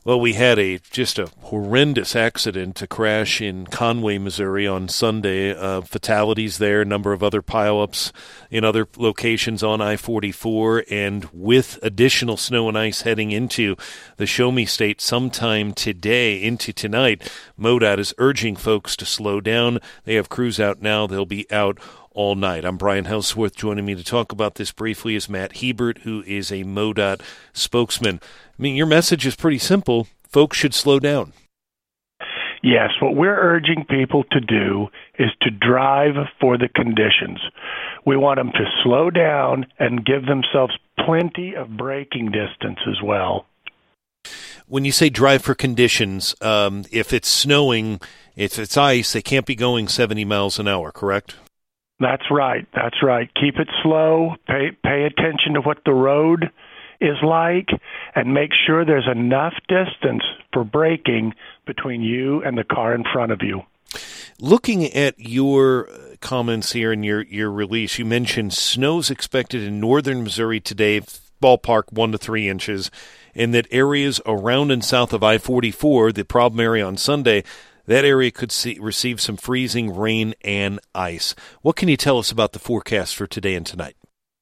Well, we had just a horrendous accident, a crash in Conway, Missouri on Sunday. Fatalities there, a number of other pileups in other locations on I-44, and with additional snow and ice heading into the Show Me State sometime today into tonight, MoDOT is urging folks to slow down. They have crews out now. They'll be out all night. I'm Brian Houseworth. Joining me to talk about this briefly is Matt Hebert, who is a MoDOT spokesman. I mean, your message is pretty simple. Folks should slow down. Yes, what we're urging people to do is to drive for the conditions. We want them to slow down and give themselves plenty of braking distance as well. When you say drive for conditions, if it's snowing, if it's ice, they can't be going 70 miles an hour, correct? That's right. That's right. Keep it slow. Pay attention to what the road is like, and make sure there's enough distance for braking between you and the car in front of you. Looking at your comments here in your release, you mentioned snow's expected in northern Missouri today, ballpark 1 to 3 inches, and that areas around and south of I-44, the problem area on Sunday, that area could receive some freezing rain and ice. What can you tell us about the forecast for today and tonight?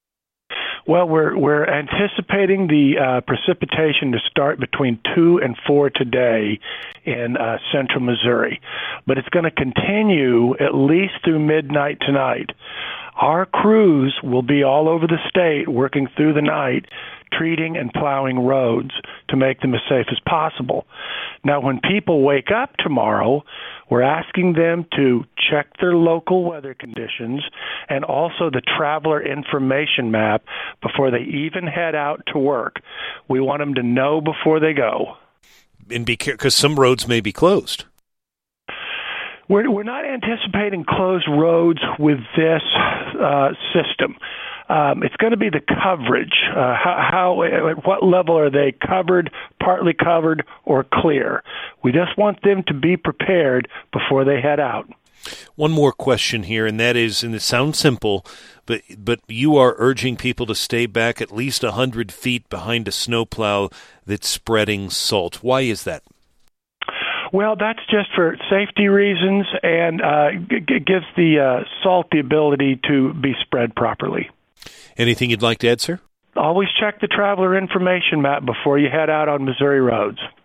Well, we're anticipating the precipitation to start between 2 and 4 today in central Missouri, but it's going to continue at least through midnight tonight. Our crews will be all over the state working through the night, treating and plowing roads to make them as safe as possible. Now, when people wake up tomorrow, we're asking them to check their local weather conditions and also the traveler information map before they even head out to work. We want them to know before they go. And be careful, because some roads may be closed. We're not anticipating closed roads with this system. It's going to be the coverage. At what level are they covered, partly covered, or clear? We just want them to be prepared before they head out. One more question here, and that is, and it sounds simple, but you are urging people to stay back at least 100 feet behind a snowplow that's spreading salt. Why is that? Well, that's just for safety reasons, and gives the salt the ability to be spread properly. Anything you'd like to add, sir? Always check the traveler information map before you head out on Missouri roads.